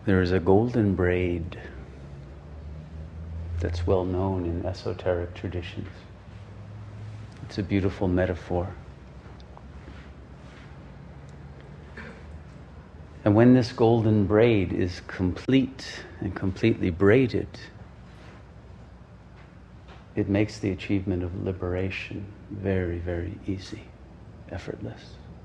There is a golden braid that's well known in esoteric traditions. It's a beautiful metaphor. And when this golden braid is complete and completely braided, it makes the achievement of liberation very, very easy, effortless.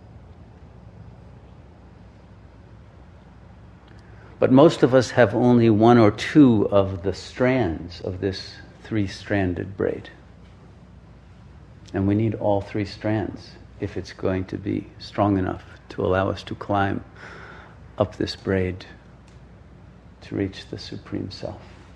But most of us have only one or two of the strands of this three-stranded braid. And we need all three strands if it's going to be strong enough to allow us to climb up this braid to reach the Supreme Self.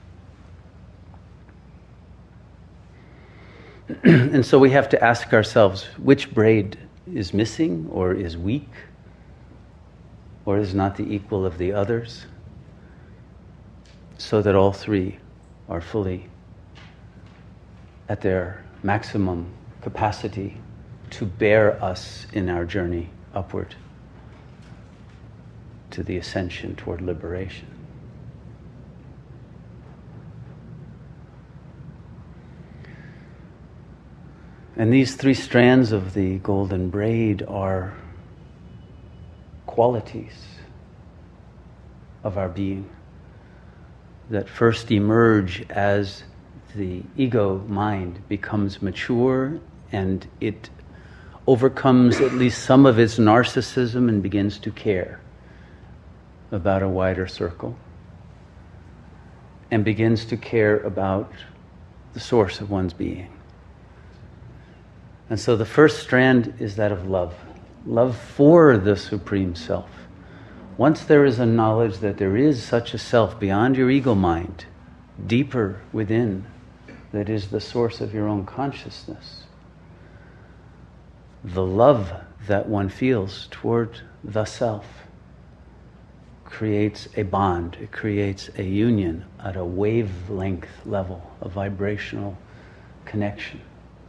And so we have to ask ourselves, which braid is missing or is weak or is not the equal of the others, so that all three are fully at their maximum capacity to bear us in our journey upward to the ascension toward liberation. And these three strands of the golden braid are qualities of our being that first emerge as the ego mind becomes mature and it overcomes at least some of its narcissism and begins to care about a wider circle and begins to care about the source of one's being. And so the first strand is that of love. Love for the Supreme Self. Once there is a knowledge that there is such a self beyond your ego mind, deeper within, that is the source of your own consciousness, the love that one feels toward the self creates a bond, it creates a union at a wavelength level, a vibrational connection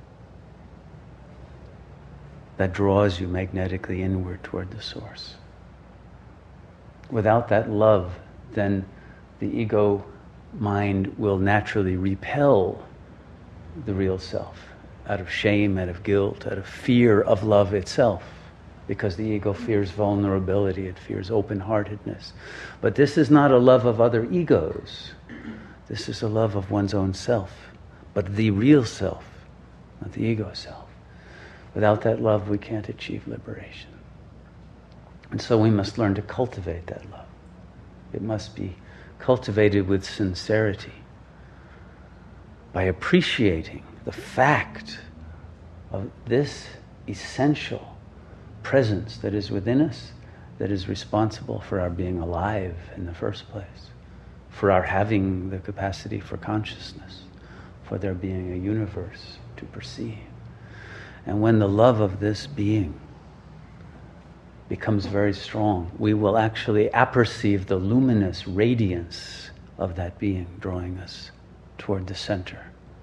that draws you magnetically inward toward the source. Without that love, then the ego mind will naturally repel the real self out of shame, out of guilt, out of fear of love itself, because the ego fears vulnerability, it fears open-heartedness. But this is not a love of other egos. This is a love of one's own self, but the real self, not the ego self. Without that love, we can't achieve liberation. And so we must learn to cultivate that love. It must be cultivated with sincerity by appreciating the fact of this essential presence that is within us, that is responsible for our being alive in the first place, for our having the capacity for consciousness, for there being a universe to perceive. And when the love of this being becomes very strong, we will actually apperceive the luminous radiance of that being drawing us toward the center.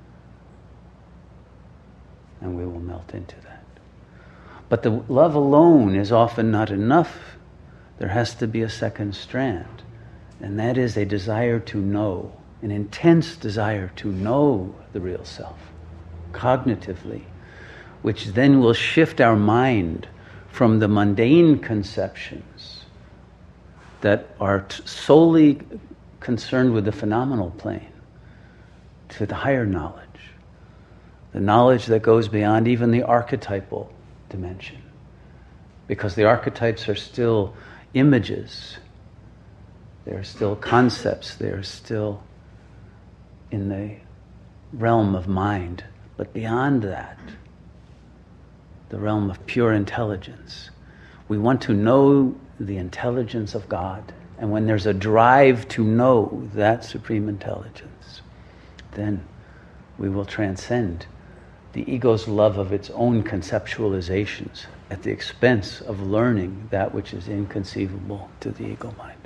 And we will melt into that. But the love alone is often not enough. There has to be a second strand, and that is a desire to know, an intense desire to know the real self, cognitively, which then will shift our mind from the mundane conceptions that are solely concerned with the phenomenal plane to the higher knowledge, the knowledge that goes beyond even the archetypal dimension, because the archetypes are still images, they're still concepts, they're still in the realm of mind, but beyond that, the realm of pure intelligence. We want to know the intelligence of God. And when there's a drive to know that supreme intelligence, then we will transcend the ego's love of its own conceptualizations at the expense of learning that which is inconceivable to the ego mind.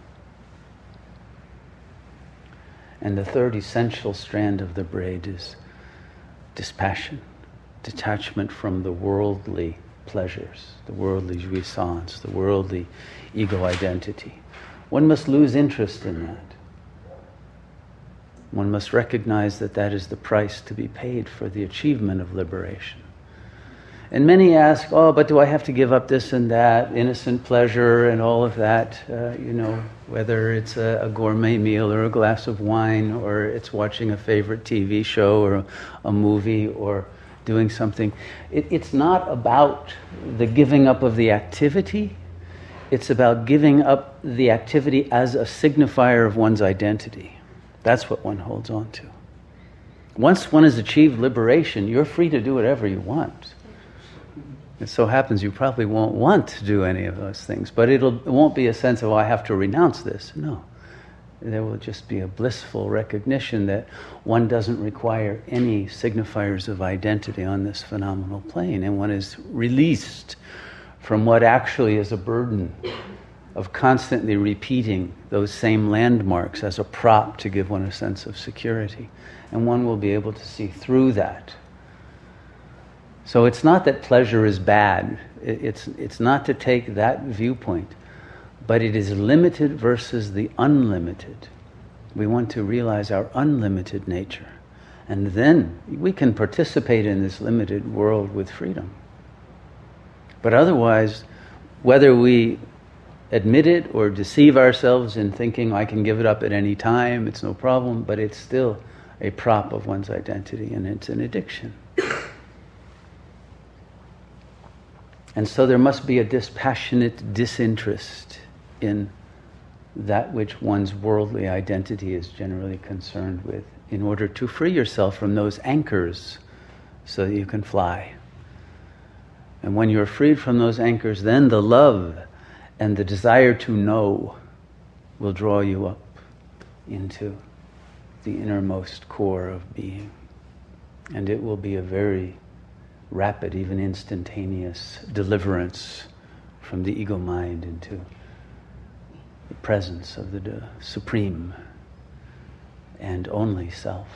And the third essential strand of the braid is dispassion. Detachment from the worldly pleasures, the worldly jouissance, the worldly ego identity. one must lose interest in that. One must recognize that that is the price to be paid for the achievement of liberation. And many ask, oh, but do I have to give up this and that, innocent pleasure and all of that, whether it's a gourmet meal or a glass of wine, or it's watching a favorite TV show or a movie or doing something. It's not about the giving up of the activity. It's about giving up the activity as a signifier of one's identity. That's what one holds on to. Once one has achieved liberation, you're free to do whatever you want. It so happens you probably won't want to do any of those things, but it won't be a sense of, oh, I have to renounce this. No. There will just be a blissful recognition that one doesn't require any signifiers of identity on this phenomenal plane, and one is released from what actually is a burden of constantly repeating those same landmarks as a prop to give one a sense of security. And one will be able to see through that. So it's not that pleasure is bad. It's not to take that viewpoint, but it is limited versus the unlimited. We want to realize our unlimited nature, and then we can participate in this limited world with freedom. But otherwise, whether we admit it or deceive ourselves in thinking I can give it up at any time, it's no problem, but it's still a prop of one's identity, and it's an addiction. And so there must be a dispassionate disinterest in that which one's worldly identity is generally concerned with, in order to free yourself from those anchors so that you can fly. And when you're freed from those anchors, then the love and the desire to know will draw you up into the innermost core of being. And it will be a very rapid, even instantaneous deliverance from the ego mind into the presence of the supreme and only self.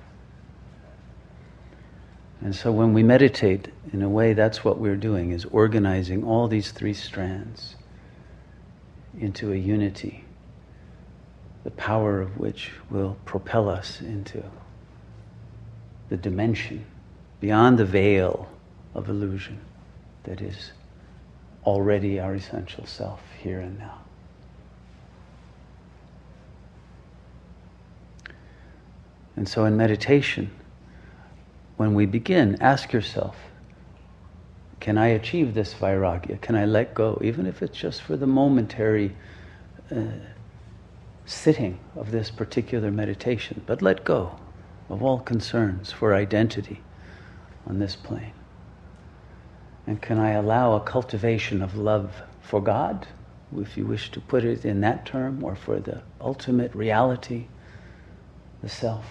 And so when we meditate, in a way, that's what we're doing, is organizing all these three strands into a unity, the power of which will propel us into the dimension beyond the veil of illusion that is already our essential self here and now. And so in meditation, when we begin, ask yourself, can I achieve this vairagya? Can I let go? Even if it's just for the momentary sitting of this particular meditation. But let go of all concerns for identity on this plane. And can I allow a cultivation of love for God, if you wish to put it in that term, or for the ultimate reality, the self,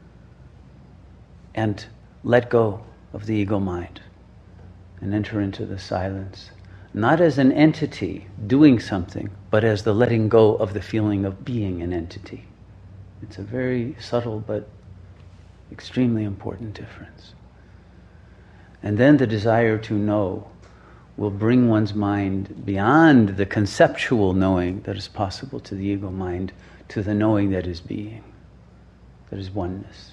and let go of the ego mind and enter into the silence, not as an entity doing something, but as the letting go of the feeling of being an entity. It's a very subtle but extremely important difference. And then the desire to know will bring one's mind beyond the conceptual knowing that is possible to the ego mind to the knowing that is being, that is oneness.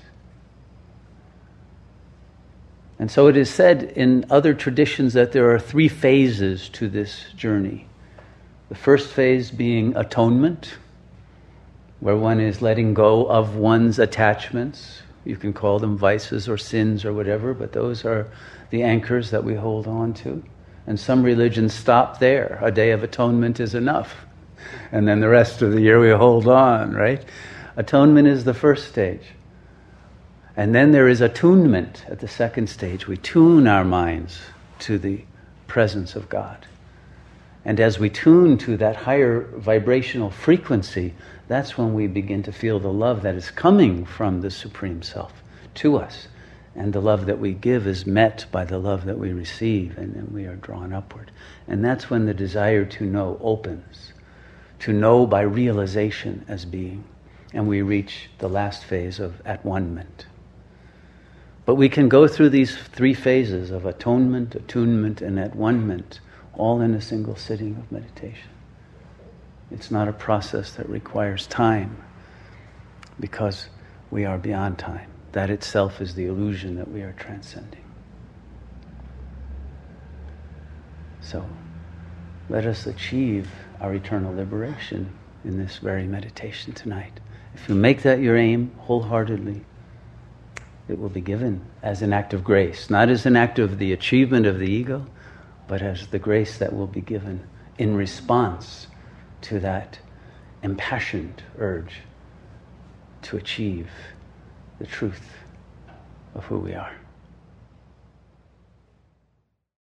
And so it is said in other traditions that there are three phases to this journey. The first phase being atonement, where one is letting go of one's attachments. You can call them vices or sins or whatever, but those are the anchors that we hold on to. And some religions stop there. A day of atonement is enough. And then the rest of the year we hold on, right? Atonement is the first stage. And then there is attunement at the second stage. We tune our minds to the presence of God. And as we tune to that higher vibrational frequency, that's when we begin to feel the love that is coming from the Supreme Self to us. And the love that we give is met by the love that we receive, and then we are drawn upward. And that's when the desire to know opens, to know by realization as being. And we reach the last phase of at-one-ment. But we can go through these three phases of atonement, attunement, and at-one-ment, all in a single sitting of meditation. It's not a process that requires time, because we are beyond time. That itself is the illusion that we are transcending. So, let us achieve our eternal liberation in this very meditation tonight. If you make that your aim wholeheartedly, it will be given as an act of grace, not as an act of the achievement of the ego, but as the grace that will be given in response to that impassioned urge to achieve the truth of who we are.